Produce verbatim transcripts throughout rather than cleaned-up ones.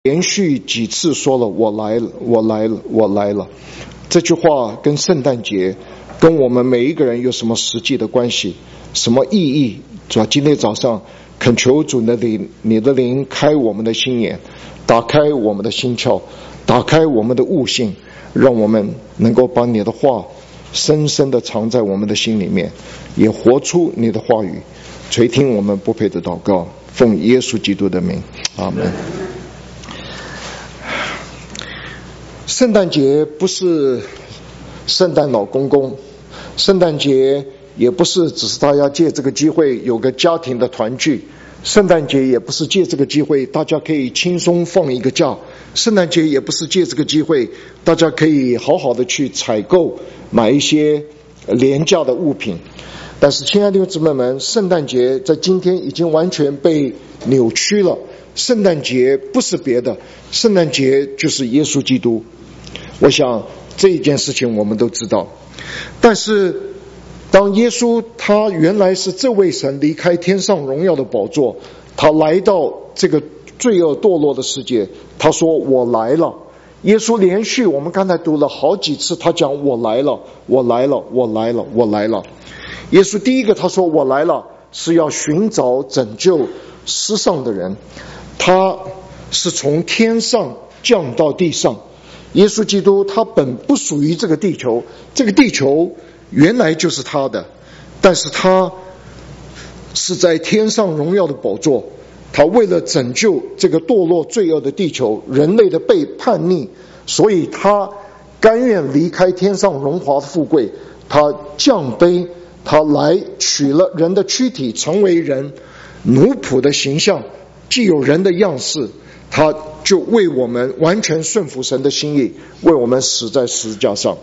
连续几次说了我来了我来了我来了，这句话跟圣诞节跟我们每一个人有什么实际的关系，什么意义？主要今天早上恳求主的灵，你的灵开我们的心眼，打开我们的心窍，打开我们的悟性，让我们能够把你的话深深地藏在我们的心里面，也活出你的话语，垂听我们不配的祷告，奉耶稣基督的名，阿门。圣诞节不是圣诞老公公，圣诞节也不是只是大家借这个机会有个家庭的团聚，圣诞节也不是借这个机会大家可以轻松放一个假，圣诞节也不是借这个机会大家可以好好的去采购买一些廉价的物品。但是亲爱的弟兄姊妹们，圣诞节在今天已经完全被扭曲了。圣诞节不是别的，圣诞节就是耶稣基督。我想这一件事情我们都知道，但是当耶稣他原来是这位神离开天上荣耀的宝座，他来到这个罪恶堕落的世界，他说我来了。耶稣连续我们刚才读了好几次，他讲我来了我来了我来了我来了。耶稣第一个他说我来了是要寻找拯救世上的人，他是从天上降到地上。耶稣基督他本不属于这个地球，这个地球原来就是他的，但是他是在天上荣耀的宝座，他为了拯救这个堕落罪恶的地球，人类的被叛逆，所以他甘愿离开天上荣华的富贵，他降卑，他来取了人的躯体，成为人奴仆的形象，既有人的样式，他就为我们完全顺服神的心意，为我们死在十字架上。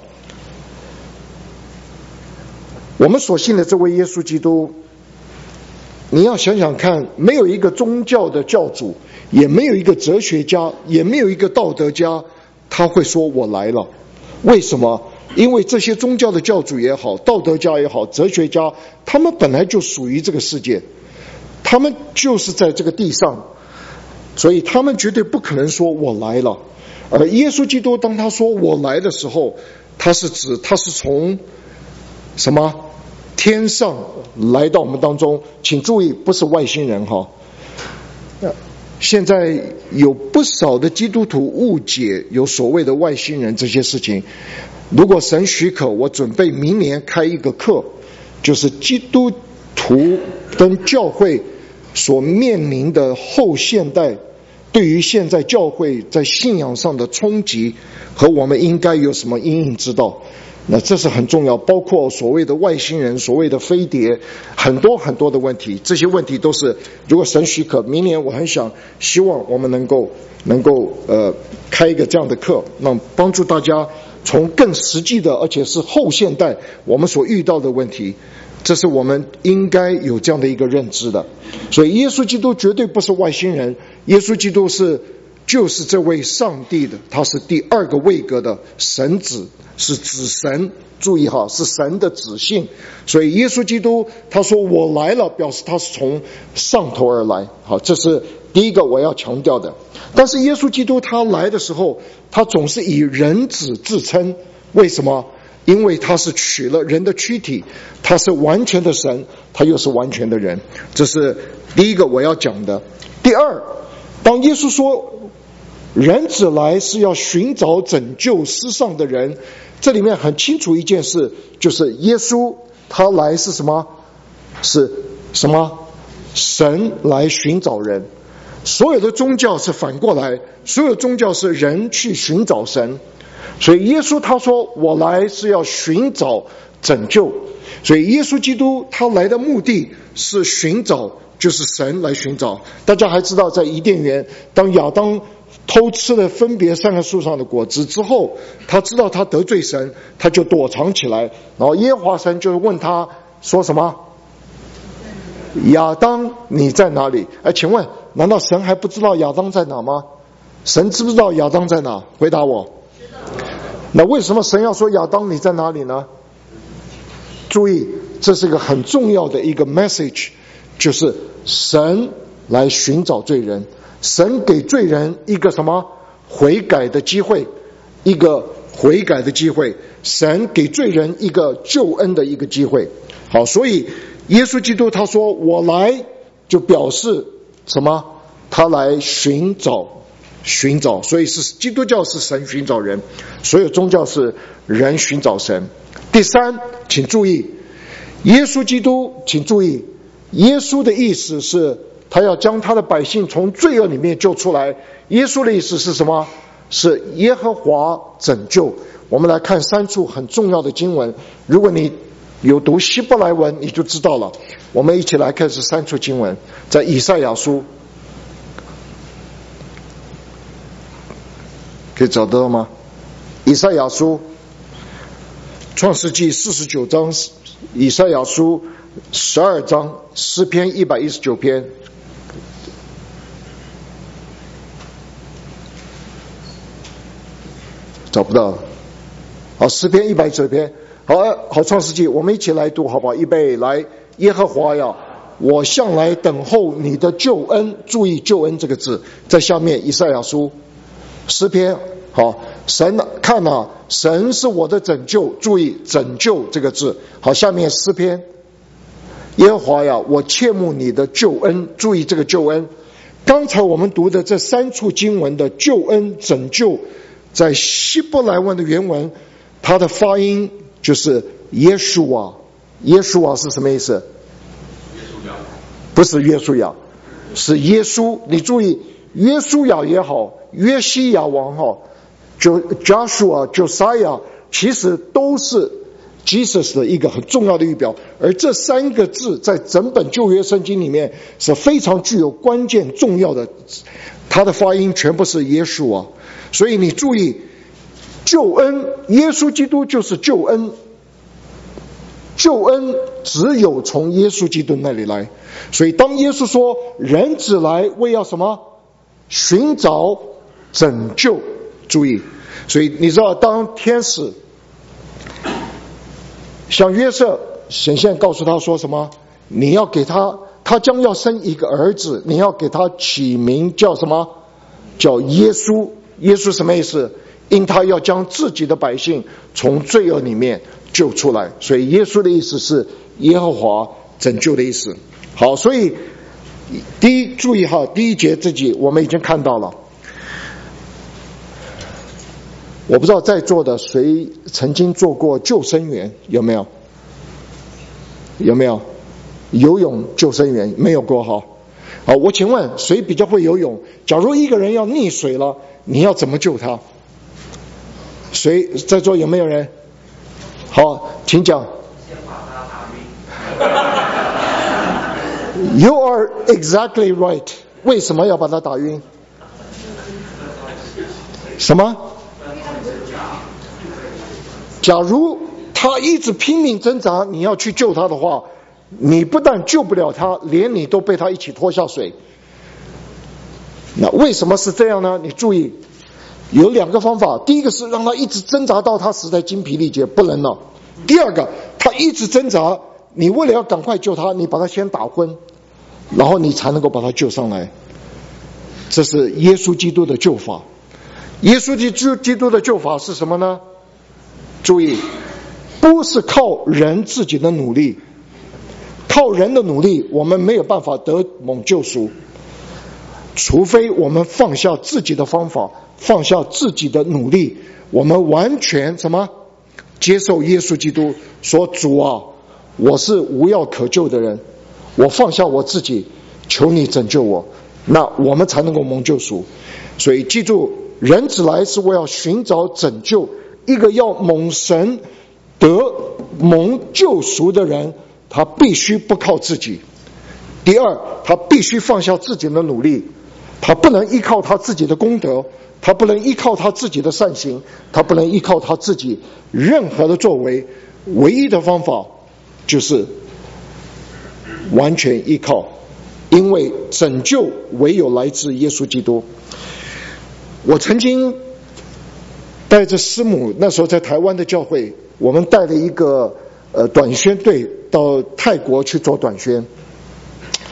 我们所信的这位耶稣基督，你要想想看，没有一个宗教的教主，也没有一个哲学家，也没有一个道德家，他会说我来了。为什么？因为这些宗教的教主也好，道德家也好，哲学家，他们本来就属于这个世界，他们就是在这个地上，所以他们绝对不可能说我来了。而耶稣基督当他说我来的时候，他是指他是从什么天上来到我们当中。请注意，不是外星人哈。现在有不少的基督徒误解有所谓的外星人这些事情。如果神许可，我准备明年开一个课，就是基督徒跟教会所面临的后现代对于现在教会在信仰上的冲击和我们应该有什么因应之道。那这是很重要，包括所谓的外星人，所谓的飞碟，很多很多的问题，这些问题都是如果神许可，明年我很想希望我们能够能够呃开一个这样的课，让帮助大家从更实际的，而且是后现代我们所遇到的问题，这是我们应该有这样的一个认知的。所以耶稣基督绝对不是外星人，耶稣基督是就是这位上帝的，他是第二个位格的神子，是子神，注意哈，是神的子性。所以耶稣基督他说我来了，表示他是从上头而来。好，这是第一个我要强调的。但是耶稣基督他来的时候，他总是以人子自称。为什么？因为他是取了人的躯体，他是完全的神，他又是完全的人。这是第一个我要讲的。第二，当耶稣说人子来是要寻找拯救世上的人，这里面很清楚一件事，就是耶稣他来是什么？是什么？神来寻找人。所有的宗教是反过来，所有宗教是人去寻找神。所以耶稣他说我来是要寻找拯救，所以耶稣基督他来的目的是寻找，就是神来寻找。大家还知道在伊甸园，当亚当偷吃了分别三个树上的果子之后，他知道他得罪神，他就躲藏起来，然后耶和华神就问他说什么？亚当你在哪里？哎，请问难道神还不知道亚当在哪吗？神知不知道亚当在哪？回答我。那为什么神要说亚当你在哪里呢？注意，这是一个很重要的一个 message， 就是神来寻找罪人， 神给罪人一个什么悔改的机会，一个悔改的机会，神给罪人一个救恩的一个机会。好，所以耶稣基督他说我来，就表示什么？他来寻找寻找，所以是基督教是神寻找人，所有宗教是人寻找神。第三，请注意，耶稣基督，请注意，耶稣的意思是他要将他的百姓从罪恶里面救出来。耶稣的意思是什么？是耶和华拯救。我们来看三处很重要的经文，如果你有读希伯来文你就知道了。我们一起来看这三处经文，在以赛亚书，可以找得到吗？以赛亚书创世纪四十九章，以赛亚书十二章，诗篇一百一十九篇。找不到。好，诗篇一百一十九篇。好，好，创世纪，我们一起来读好不好？预备，来，耶和华呀，我向来等候你的救恩。注意救恩这个字在下面，以赛亚书诗篇。好，神看啊，神是我的拯救。注意拯救这个字。好，下面诗篇，耶和华呀，我切慕你的救恩。注意这个救恩。刚才我们读的这三处经文的救恩拯救，在希伯来文的原文，它的发音就是耶稣啊。耶稣啊是什么意思？不是约书亚，是耶稣。你注意，约书亚也好，约西亚王好，就 Joshua Josiah 其实都是 Jesus 的一个很重要的预表。而这三个字在整本旧约圣经里面是非常具有关键重要的，它的发音全部是耶稣啊。所以你注意，救恩，耶稣基督就是救恩，救恩只有从耶稣基督那里来。所以当耶稣说人子来为要什么？寻找拯救。注意，所以你知道当天使向约瑟显现告诉他说什么？你要给他，他将要生一个儿子，你要给他起名叫什么？叫耶稣。耶稣什么意思？因他要将自己的百姓从罪恶里面救出来，所以耶稣的意思是耶和华拯救的意思。好，所以第一，注意哈，第一节这集我们已经看到了。我不知道在座的谁曾经做过救生员，有没有？有没有？游泳救生员没有过哈？好，我请问谁比较会游泳？假如一个人要溺水了，你要怎么救他？谁在座有没有人？好，请讲。 先把他打晕。You are exactly right。为什么要把他打晕？什么？假如他一直拼命挣扎，你要去救他的话，你不但救不了他，连你都被他一起拖下水。那为什么是这样呢？你注意，有两个方法。第一个是让他一直挣扎到他实在精疲力竭不能了。第二个，他一直挣扎，你为了要赶快救他，你把他先打昏，然后你才能够把他救上来。这是耶稣基督的救法。耶稣基督的救法是什么呢？注意，不是靠人自己的努力，靠人的努力我们没有办法得蒙救赎，除非我们放下自己的方法，放下自己的努力，我们完全什么接受耶稣基督，说主啊，我是无药可救的人，我放下我自己，求你拯救我，那我们才能够蒙救赎。所以记住，人子来是为要寻找拯救，一个要蒙神得蒙救赎的人，他必须不靠自己。第二，他必须放下自己的努力，他不能依靠他自己的功德，他不能依靠他自己的善行，他不能依靠他自己任何的作为，唯一的方法就是完全依靠，因为拯救唯有来自耶稣基督。我曾经带着师母，那时候在台湾的教会，我们带了一个呃短宣队到泰国去做短宣。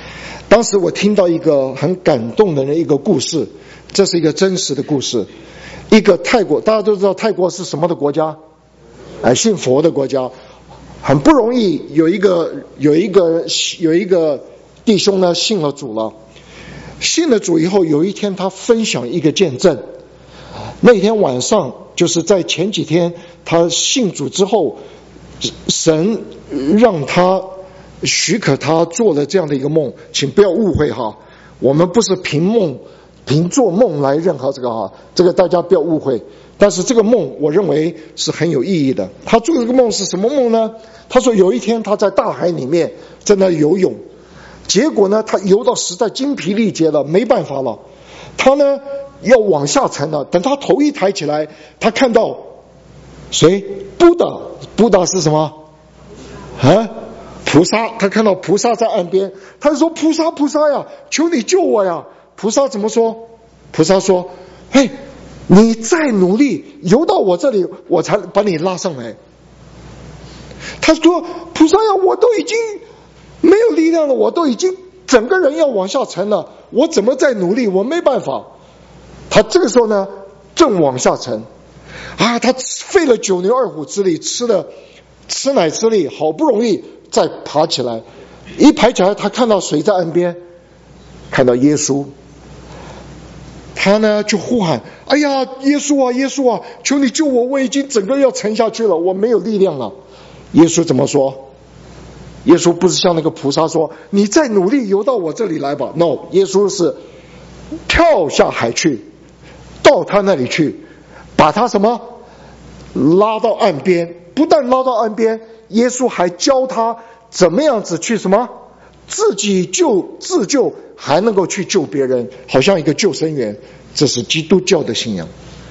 当时我听到一个很感动的一个故事，这是一个真实的故事。一个泰国，大家都知道泰国是什么的国家？哎，信佛的国家。很不容易有一个有一个有一个弟兄呢信了主了。信了主以后，有一天他分享一个见证。那天晚上，就是在前几天他信主之后，神让他许可他做了这样的一个梦，请不要误会哈，我们不是凭梦凭做梦来认可这个哈，这个大家不要误会。但是这个梦我认为是很有意义的。他做这个梦是什么梦呢？他说有一天他在大海里面在那游泳，结果呢他游到实在精疲力竭了，没办法了，他呢要往下沉了。等他头一抬起来，他看到谁？布达。布达是什么啊？菩萨。他看到菩萨在岸边，他就说菩萨菩萨呀，求你救我呀。菩萨怎么说？菩萨说，嘿，你再努力游到我这里，我才把你拉上来。他说菩萨呀，我都已经没有力量了，我都已经整个人要往下沉了，我怎么再努力？我没办法。他这个时候呢正往下沉啊，他费了九牛二虎之力，吃了吃奶之力，好不容易再爬起来。一爬起来，他看到谁在岸边？看到耶稣。他呢就呼喊，哎呀，耶稣啊耶稣啊，求你救我，我已经整个要沉下去了，我没有力量了。耶稣怎么说？耶稣不是像那个菩萨说，你再努力游到我这里来吧。 No， 耶稣是跳下海去，到他那里去，把他什么拉到岸边。不但拉到岸边，耶稣还教他怎么样子去什么自己救自救，还能够去救别人，好像一个救生员。这是基督教的信仰。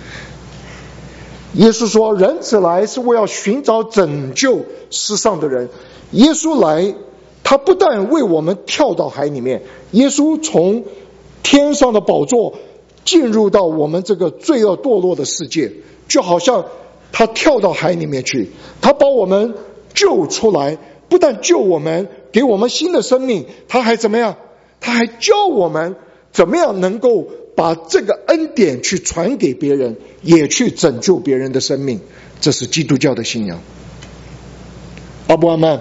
耶稣说，人子来是为要寻找拯救世上的人。耶稣来，他不但为我们跳到海里面，耶稣从天上的宝座进入到我们这个罪恶堕落的世界，就好像他跳到海里面去，他把我们救出来，不但救我们，给我们新的生命，他还怎么样？他还教我们怎么样能够把这个恩典去传给别人，也去拯救别人的生命。这是基督教的信仰。阿布阿曼，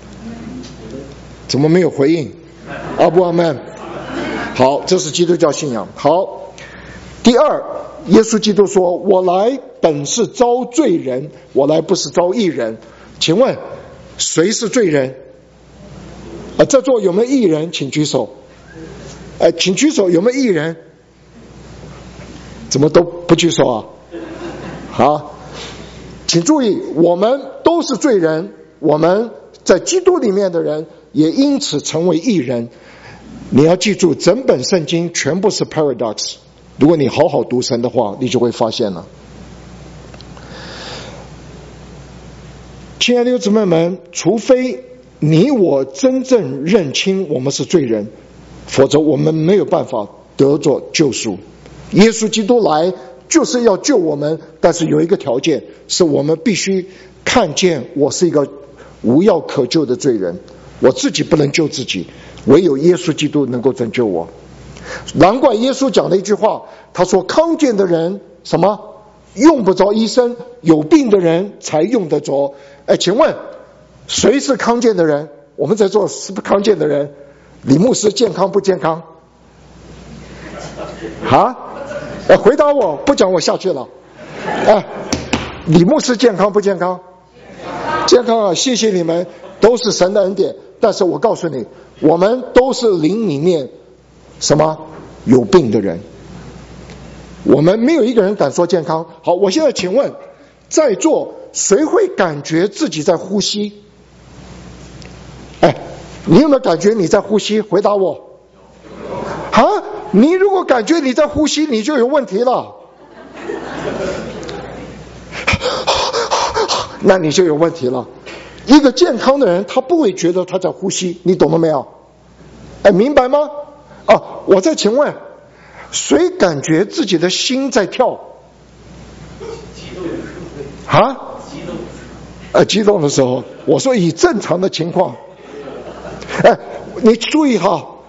怎么没有回应？阿布阿曼。好，这是基督教信仰。好，第二，耶稣基督说，我来本是招罪人，我来不是招义人。请问谁是罪人？啊，在座有没有义人？请举手。呃，请举手，有没有义人？怎么都不举手啊？好，请注意，我们都是罪人，我们在基督里面的人也因此成为义人。你要记住，整本圣经全部是 paradox， 如果你好好读神的话，你就会发现了。亲爱的弟兄姊妹们，除非你我真正认清我们是罪人，否则我们没有办法得着救赎。耶稣基督来就是要救我们，但是有一个条件，是我们必须看见我是一个无药可救的罪人，我自己不能救自己，唯有耶稣基督能够拯救我。难怪耶稣讲了一句话，他说康健的人什么用不着医生，有病的人才用得着。哎，请问谁是康健的人？我们在座是不是康健的人？李牧师健康不健康？啊？哎，回答我，不讲我下去了。哎，李牧师健康不健康？健康啊！谢谢你们，都是神的恩典。但是我告诉你，我们都是灵里面什么有病的人，我们没有一个人敢说健康。好，我现在请问，在座谁会感觉自己在呼吸？哎，你有没有感觉你在呼吸？回答我。啊，你如果感觉你在呼吸，你就有问题了。那你就有问题了。一个健康的人，他不会觉得他在呼吸，你懂了没有？哎，明白吗？啊，我再请问，谁感觉自己的心在跳？啊？呃，激动的时候，我说以正常的情况。哎，你注意哈，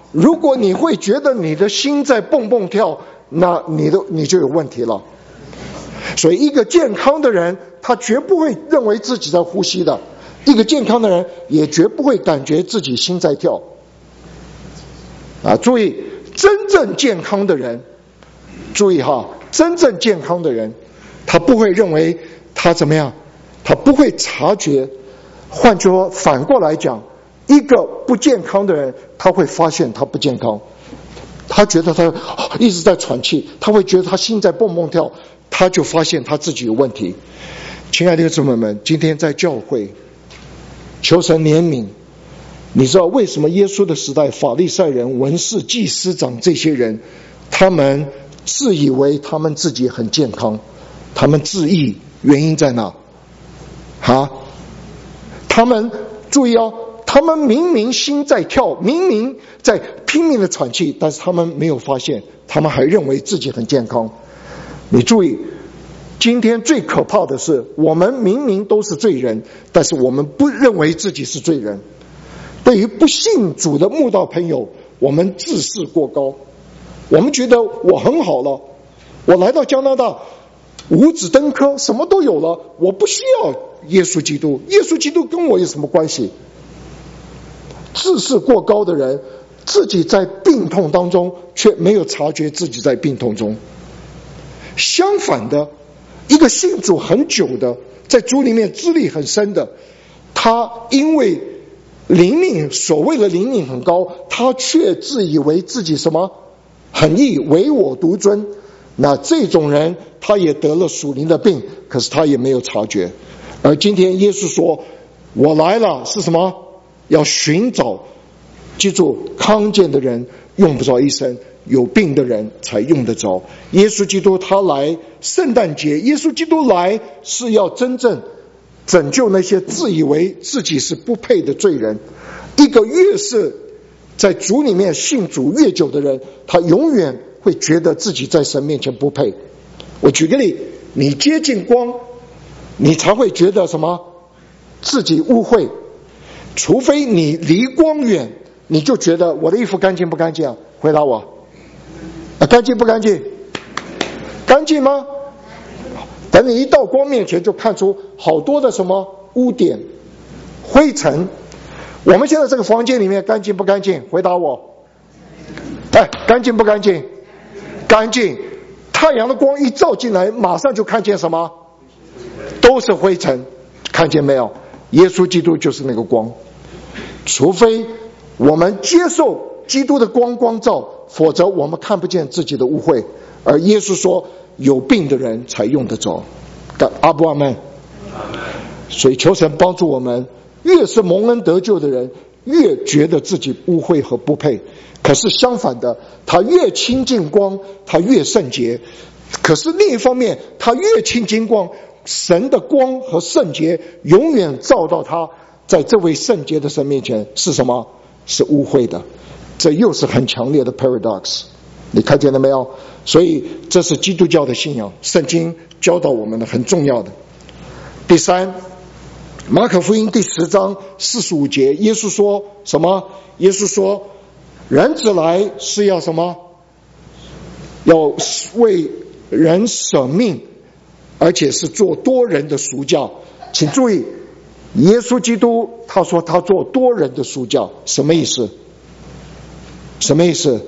如果你会觉得你的心在蹦蹦跳，那你的你就有问题了。所以一个健康的人，他绝不会认为自己在呼吸的，一个健康的人也绝不会感觉自己心在跳。啊，注意，真正健康的人，注意哈，真正健康的人，他不会认为他怎么样，他不会察觉。换句话反过来讲，一个不健康的人，他会发现他不健康，他觉得他一直在喘气，他会觉得他心在蹦蹦跳，他就发现他自己有问题。亲爱的姊妹们，今天在教会求神怜悯。你知道为什么耶稣的时代，法利赛人、文士、祭司长这些人，他们自以为他们自己很健康，他们自义，原因在哪？哈，他们注意哦，他们明明心在跳，明明在拼命的喘气，但是他们没有发现，他们还认为自己很健康。你注意，今天最可怕的是，我们明明都是罪人，但是我们不认为自己是罪人。对于不信主的慕道朋友，我们自视过高，我们觉得我很好了，我来到加拿大五子登科，什么都有了，我不需要耶稣基督，耶稣基督跟我有什么关系？自视过高的人，自己在病痛当中却没有察觉自己在病痛中。相反的，一个信主很久的，在主里面资历很深的，他因为灵命，所谓的灵命很高，他却自以为自己什么很义，唯我独尊。那这种人他也得了属灵的病，可是他也没有察觉。而今天耶稣说，我来了是什么？要寻找，记住，康健的人用不着医生，有病的人才用得着。耶稣基督他来，圣诞节耶稣基督来是要真正拯救那些自以为自己是不配的罪人。一个越是在主里面信主越久的人，他永远会觉得自己在神面前不配。我举个例，你接近光，你才会觉得什么？自己污秽。除非你离光远，你就觉得我的衣服干净不干净啊？回答我，啊，干净不干净？干净吗？等你一到光面前，就看出好多的什么污点、灰尘。我们现在这个房间里面干净不干净？回答我。哎，干净不干净？干净。太阳的光一照进来，马上就看见什么？都是灰尘。看见没有？耶稣基督就是那个光。除非我们接受基督的光光照，否则我们看不见自己的污秽。而耶稣说，有病的人才用得着。阿不阿们？所以求神帮助我们，越是蒙恩得救的人，越觉得自己污秽和不配。可是相反的，他越亲近光，他越圣洁。可是另一方面，他越亲近光，神的光和圣洁永远照到他，在这位圣洁的神面前是什么？是污秽的。这又是很强烈的 paradox， 你看见了没有？所以这是基督教的信仰，圣经教导我们的很重要的。第三，马可福音第十章四十五节，耶稣说什么？耶稣说，人子来是要什么？要为人舍命，而且是做多人的赎价。请注意，耶稣基督他说他做多人的赎价，什么意思？什么意思？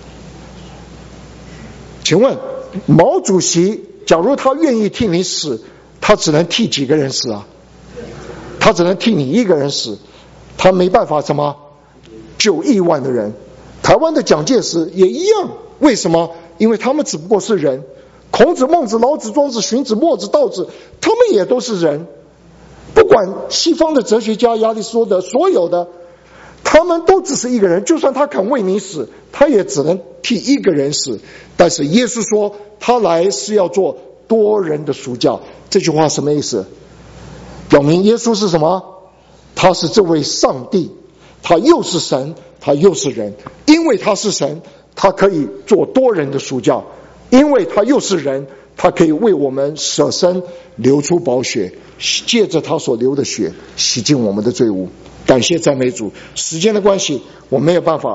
请问毛主席假如他愿意替你死，他只能替几个人死啊？他只能替你一个人死，他没办法什么救亿万的人。台湾的蒋介石也一样，为什么？因为他们只不过是人。孔子、孟子、老子、庄子、荀子、墨子、道子，他们也都是人。不管西方的哲学家亚里士多德，所有的他们都只是一个人，就算他肯为你死，他也只能替一个人死。但是耶稣说他来是要做多人的赎价。这句话什么意思？表明耶稣是什么？他是这位上帝，他又是神，他又是人。因为他是神，他可以做多人的赎价；因为他又是人，他可以为我们舍身流出宝血，借着他所流的血洗净我们的罪污。感谢赞美主。时间的关系，我没有办法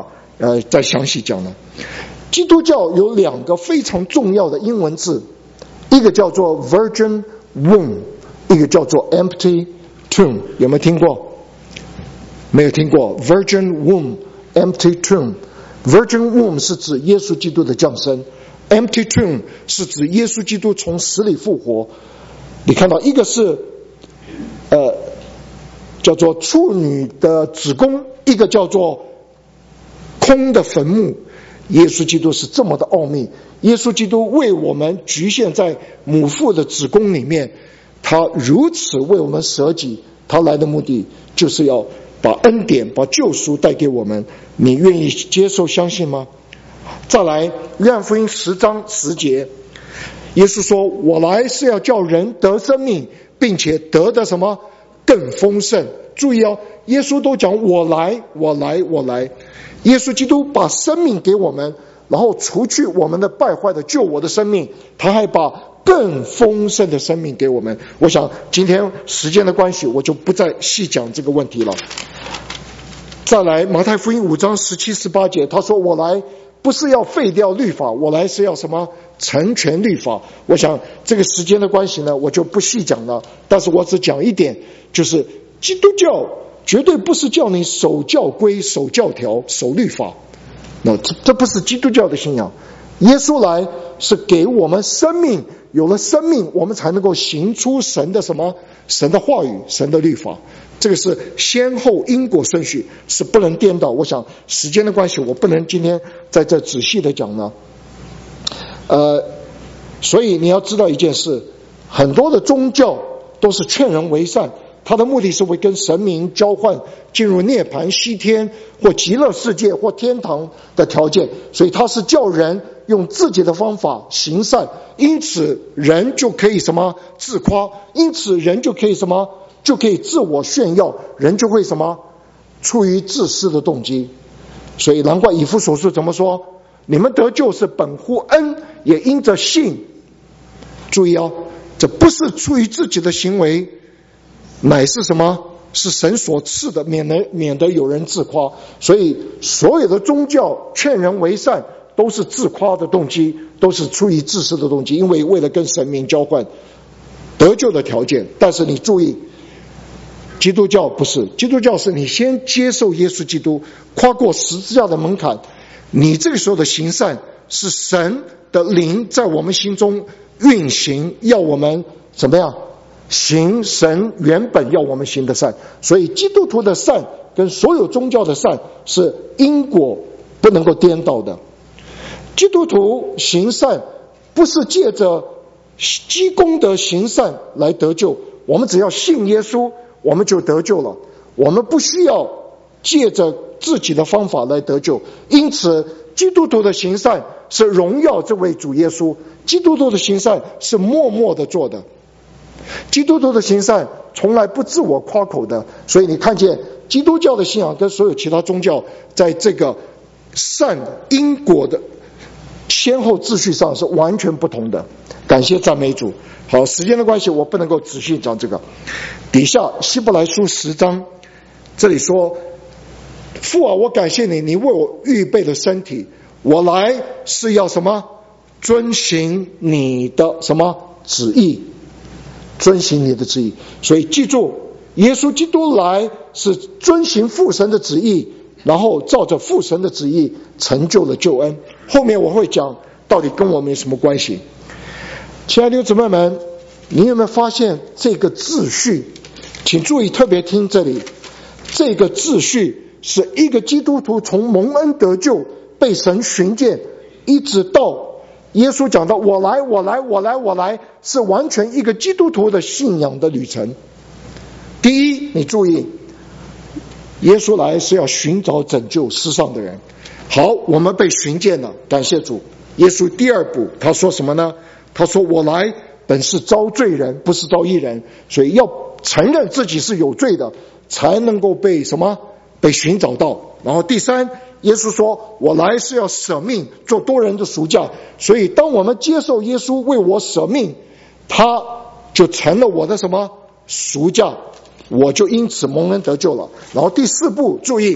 呃再详细讲了。基督教有两个非常重要的英文字，一个叫做 virgin womb， 一个叫做 empty tomb。 有没有听过？没有听过。 virgin womb empty tomb。 virgin womb 是指耶稣基督的降生， empty tomb 是指耶稣基督从死里复活。你看到一个是呃叫做处女的子宫，一个叫做空的坟墓。耶稣基督是这么的奥秘，耶稣基督为我们局限在母腹的子宫里面，他如此为我们舍己，他来的目的就是要把恩典把救赎带给我们。你愿意接受相信吗？再来约翰福音十章十节，耶稣说，我来是要叫人得生命，并且得的什么更丰盛。注意哦，耶稣都讲我来我来我来，耶稣基督把生命给我们，然后除去我们的败坏的救我的生命，他还把更丰盛的生命给我们。我想今天时间的关系，我就不再细讲这个问题了。再来马太福音五章十七十八节，他说，我来不是要废掉律法，我来是要什么成全律法。我想这个时间的关系呢，我就不细讲了，但是我只讲一点，就是基督教绝对不是叫你守教规、守教条、守律法，那这这不是基督教的信仰。耶稣来是给我们生命，有了生命我们才能够行出神的什么神的话语、神的律法。这个是先后因果顺序，是不能颠倒。我想时间的关系，我不能今天在这仔细的讲呢。呃，所以你要知道一件事，很多的宗教都是劝人为善，他的目的是为跟神明交换进入涅槃、西天或极乐世界或天堂的条件，所以他是叫人用自己的方法行善，因此人就可以什么自夸，因此人就可以什么就可以自我炫耀，人就会什么出于自私的动机。所以难怪以弗所书怎么说，你们得救是本乎恩，也因着信。注意哦，这不是出于自己的行为，乃是什么？是神所赐的，免得免得有人自夸。所以所有的宗教劝人为善都是自夸的动机，都是出于自私的动机，因为为了跟神明交换得救的条件。但是你注意，基督教不是，基督教是你先接受耶稣基督，跨过十字架的门槛，你这个时候的行善是神的灵在我们心中运行，要我们怎么样行神原本要我们行的善。所以基督徒的善跟所有宗教的善是因果不能够颠倒的。基督徒行善不是借着积功德行善来得救，我们只要信耶稣我们就得救了，我们不需要借着自己的方法来得救。因此基督徒的行善是荣耀这位主耶稣，基督徒的行善是默默的做的，基督徒的行善从来不自我夸口的。所以你看见基督教的信仰跟所有其他宗教在这个善因果的先后秩序上是完全不同的。感谢赞美主。好，时间的关系我不能够仔细讲这个。底下希伯来书十章这里说，父啊，我感谢你，你为我预备的身体，我来是要什么遵行你的什么旨意，遵行你的旨意。所以记住，耶稣基督来是遵行父神的旨意，然后照着父神的旨意成就了救恩。后面我会讲到底跟我们有什么关系。亲爱的弟兄姊妹们，你有没有发现这个秩序？请注意特别听这里，这个秩序是一个基督徒从蒙恩得救被神寻见，一直到耶稣讲到我来我来我来我来，是完全一个基督徒的信仰的旅程。第一，你注意，耶稣来是要寻找拯救世上的人。好，我们被寻见了，感谢主。耶稣第二步他说什么呢？他说我来本是招罪人，不是招义人。所以要承认自己是有罪的，才能够被什么被寻找到。然后第三，耶稣说我来是要舍命做多人的赎价。所以当我们接受耶稣为我舍命，他就成了我的什么赎价，我就因此蒙恩得救了。然后第四步，注意，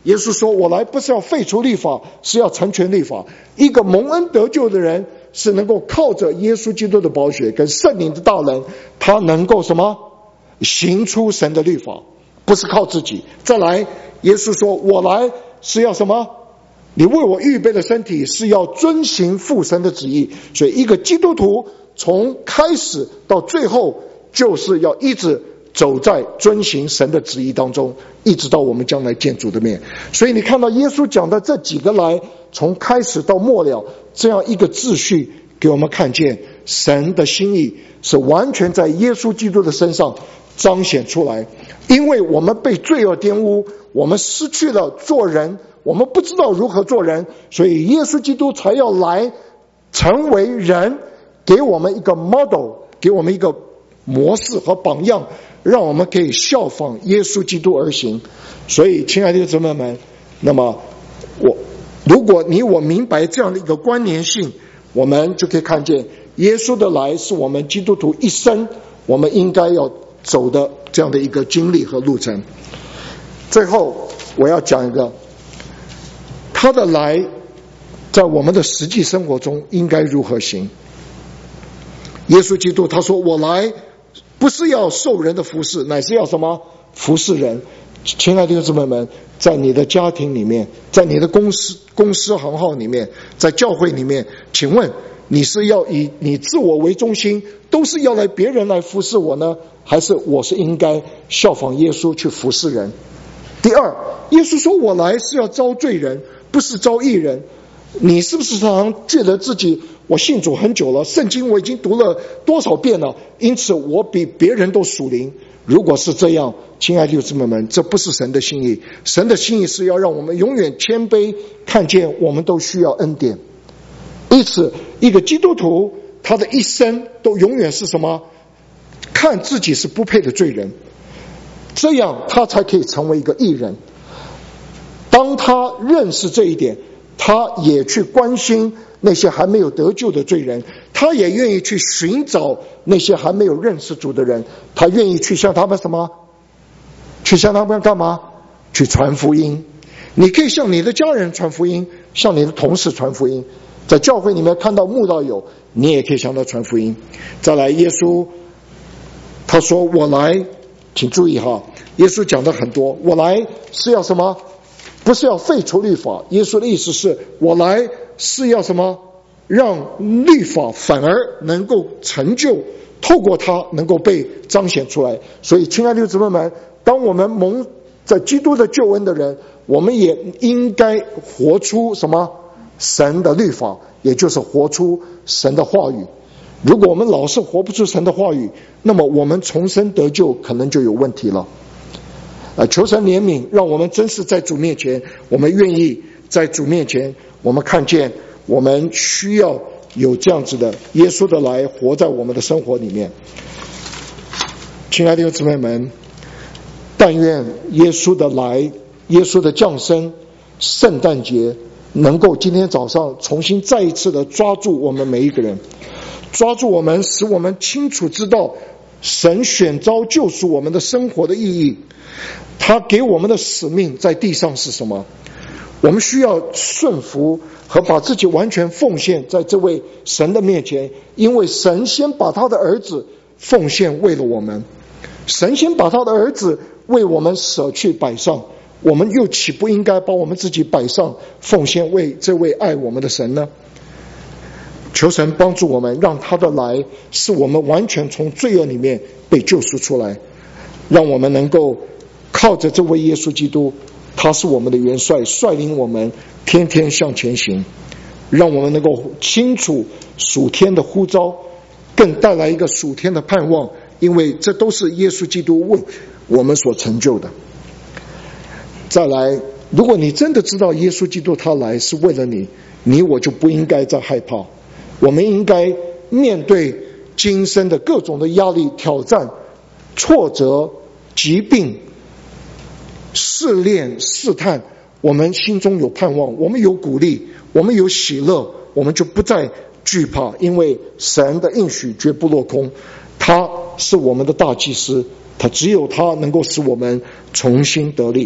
耶稣说我来不是要废除律法，是要成全律法。一个蒙恩得救的人是能够靠着耶稣基督的宝血跟圣灵的大能，他能够什么行出神的律法，不是靠自己。再来，耶稣说我来是要什么？你为我预备的身体是要遵行父神的旨意。所以一个基督徒从开始到最后就是要一直走在遵行神的旨意当中，一直到我们将来见主的面。所以你看到耶稣讲的这几个来，从开始到末了，这样一个秩序给我们看见神的心意是完全在耶稣基督的身上彰显出来。因为我们被罪恶玷污，我们失去了做人，我们不知道如何做人，所以耶稣基督才要来成为人，给我们一个 model， 给我们一个模式和榜样，让我们可以效仿耶稣基督而行。所以亲爱的姊妹们，那么我如果你我明白这样的一个关联性，我们就可以看见耶稣的来是我们基督徒一生我们应该要走的这样的一个经历和路程。最后我要讲一个他的来在我们的实际生活中应该如何行。耶稣基督他说我来不是要受人的服侍，乃是要什么？服侍人。亲爱的弟兄姊妹们，在你的家庭里面，在你的公司公司行号里面，在教会里面，请问你是要以你自我为中心，都是要来别人来服侍我呢，还是我是应该效仿耶稣去服侍人？第二，耶稣说我来是要招罪人，不是招义人。你是不是常常觉得自己我信主很久了，圣经我已经读了多少遍了，因此我比别人都属灵？如果是这样，亲爱的弟兄姊妹们，这不是神的心意。神的心意是要让我们永远谦卑，看见我们都需要恩典。因此一个基督徒他的一生都永远是什么？看自己是不配的罪人，这样他才可以成为一个义人。当他认识这一点，他也去关心那些还没有得救的罪人，他也愿意去寻找那些还没有认识主的人，他愿意去向他们什么？去向他们干嘛？去传福音。你可以向你的家人传福音，向你的同事传福音，在教会里面看到慕道友，你也可以向他传福音。再来，耶稣他说我来，请注意哈，耶稣讲的很多，我来是要什么？不是要废除律法，耶稣的意思是我来是要什么？让律法反而能够成就，透过它能够被彰显出来。所以亲爱的弟兄姊妹们，当我们蒙在基督的救恩的人，我们也应该活出什么？神的律法，也就是活出神的话语。如果我们老是活不出神的话语，那么我们重生得救可能就有问题了。呃，求神怜悯，让我们真是在主面前，我们愿意在主面前，我们看见我们需要有这样子的耶稣的来活在我们的生活里面。亲爱的弟兄姊妹们，但愿耶稣的来，耶稣的降生，圣诞节能够今天早上重新再一次的抓住我们每一个人，抓住我们，使我们清楚知道神选召救赎我们的生活的意义，他给我们的使命在地上是什么？我们需要顺服和把自己完全奉献在这位神的面前，因为神先把他的儿子奉献为了我们，神先把他的儿子为我们舍去摆上，我们又岂不应该把我们自己摆上奉献为这位爱我们的神呢？求神帮助我们，让他的来是我们完全从罪恶里面被救赎出来，让我们能够靠着这位耶稣基督，他是我们的元帅，率领我们天天向前行，让我们能够清楚属天的呼召，更带来一个属天的盼望，因为这都是耶稣基督为我们所成就的。再来，如果你真的知道耶稣基督他来是为了你，你我就不应该再害怕。我们应该面对今生的各种的压力、挑战、挫折、疾病、试炼、试探，我们心中有盼望，我们有鼓励，我们有喜乐，我们就不再惧怕，因为神的应许绝不落空，他是我们的大祭司，他只有他能够使我们重新得力。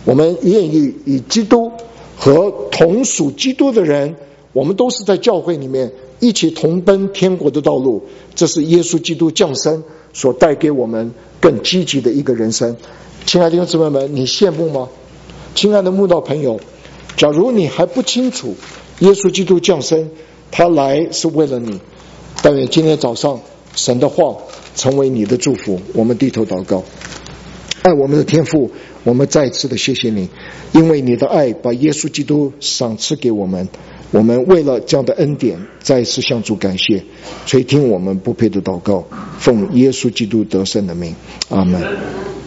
我们愿意与基督和同属基督的人，我们都是在教会里面一起同奔天国的道路。这是耶稣基督降生所带给我们更积极的一个人生。亲爱的弟兄姊妹们，你羡慕吗？亲爱的慕道朋友，假如你还不清楚耶稣基督降生，他来是为了你，但愿今天早上神的话成为你的祝福。我们低头祷告。爱我们的天父，我们再次的谢谢你，因为你的爱把耶稣基督赏赐给我们，我们为了这样的恩典再一次向主感谢，垂听我们不配的祷告，奉耶稣基督得胜的名，阿们。